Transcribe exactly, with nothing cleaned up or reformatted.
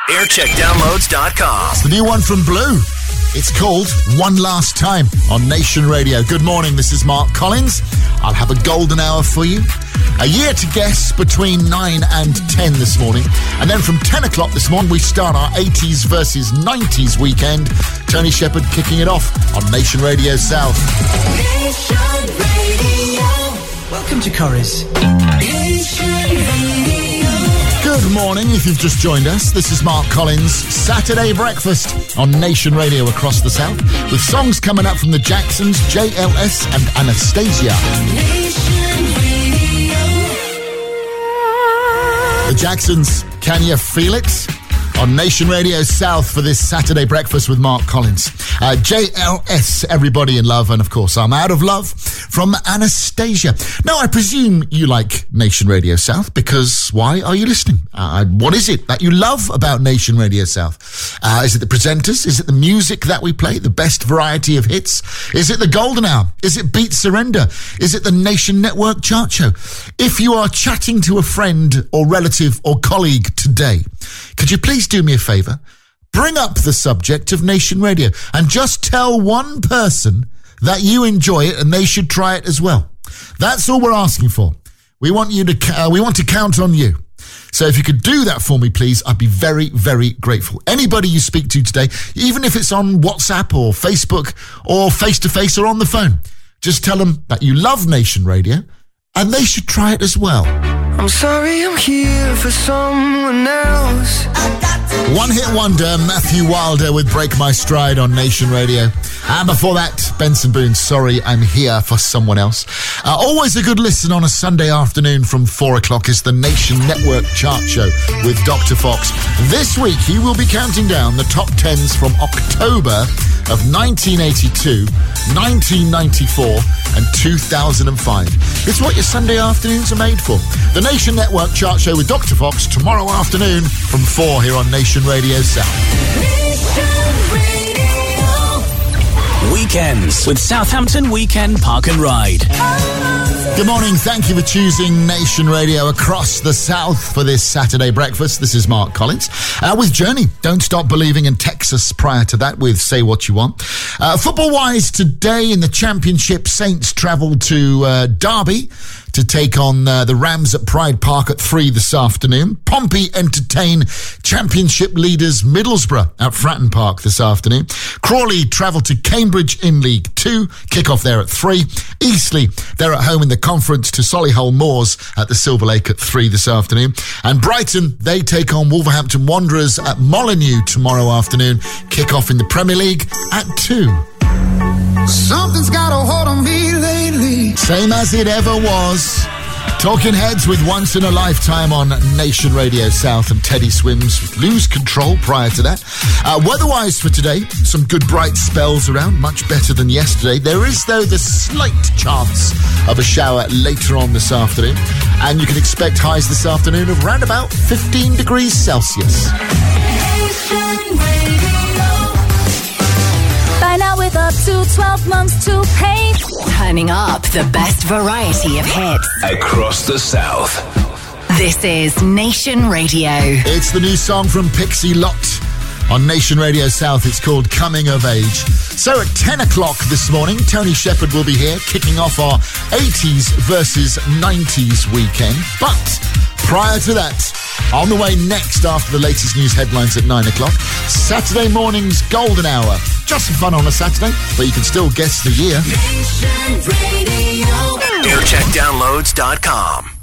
aircheck downloads dot com. It's the new one from Blue. It's called One Last Time on Nation Radio. Good morning, this is Mark Collins. I'll have a golden hour for you. A year to guess between nine and ten this morning. And then from ten o'clock this morning, we start our eighties versus nineties weekend. Tony Shepard kicking it off on Nation Radio South. Nation Radio. Welcome to Corrie's. Nation Radio. Good morning, if you've just joined us. This is Mark Collins' Saturday Breakfast on Nation Radio across the South, with songs coming up from the Jacksons, J L S and Anastasia. Nation Radio. The Jacksons, Can You Feel It? On Nation Radio South for this Saturday Breakfast with Mark Collins. Uh, J L S, Everybody in Love, and of course, I'm Out of Love from Anastasia. Now, I presume you like Nation Radio South because why are you listening? Uh, what is it that you love about Nation Radio South? Uh, is it the presenters? Is it the music that we play? The best variety of hits? Is it the Golden Hour? Is it Beat Surrender? Is it the Nation Network Chart Show? If you are chatting to a friend or relative or colleague today, could you please do me a favour? Bring up the subject of Nation Radio and just tell one person that you enjoy it and they should try it as well. That's all we're asking for. We want you to uh, we want to count on you. So if you could do that for me, please, I'd be very, very grateful. Anybody you speak to today, even if it's on WhatsApp or Facebook or face-to-face or on the phone, just tell them that you love Nation Radio and they should try it as well. I'm sorry I'm here for someone else. One hit wonder, Matthew Wilder with Break My Stride on Nation Radio. And before that, Benson Boone, Sorry I'm Here for Someone Else. Uh, always a good listen on a Sunday afternoon from four o'clock is the Nation Network Chart Show with Doctor Fox. This week, he will be counting down the top tens from October of nineteen eighty-two, nineteen ninety-four and two thousand five. It's what your Sunday afternoons are made for. The Nation Network Chart Show with Doctor Fox tomorrow afternoon from four here on Nation Radio South. Nation Radio. Weekends with Southampton Weekend Park and Ride. Good morning. Thank you for choosing Nation Radio across the South for this Saturday breakfast. This is Mark Collins uh, with Journey. Don't Stop Believing in Texas prior to that with Say What You Want. Uh, football-wise, today in the Championship, Saints travel to uh, Derby to take on uh, the Rams at Pride Park at three this afternoon. Pompey entertain Championship leaders Middlesbrough at Fratton Park this afternoon. Crawley travel to Cambridge in League Two. Kick-off there at three. Eastleigh, they're at home in the Conference to Solihull Moors at the Silver Lake at three this afternoon. And Brighton, they take on Wolverhampton Wanderers at Molineux tomorrow afternoon. Kick-off in the Premier League at two. Something's got a hold on me lately. Same as it ever was. Talking Heads with Once in a Lifetime on Nation Radio South, and Teddy Swims with Lose Control prior to that. Uh, weather-wise for today, some good bright spells around, much better than yesterday. There is, though, the slight chance of a shower later on this afternoon, and you can expect highs this afternoon of around about fifteen degrees Celsius. Nation Radio. Buy now with up to twelve months to pay. Turning up the best variety of hits Across the South. This is Nation Radio. It's the new song from Pixie Lott on Nation Radio South. It's called Coming of Age. So at ten o'clock this morning, Tony Shepard will be here kicking off our eighties versus nineties weekend. But prior to that, on the way next after the latest news headlines at nine o'clock, Saturday morning's Golden Hour. Just some fun on a Saturday, but you can still guess the year. Nation Radio. aircheck downloads dot com.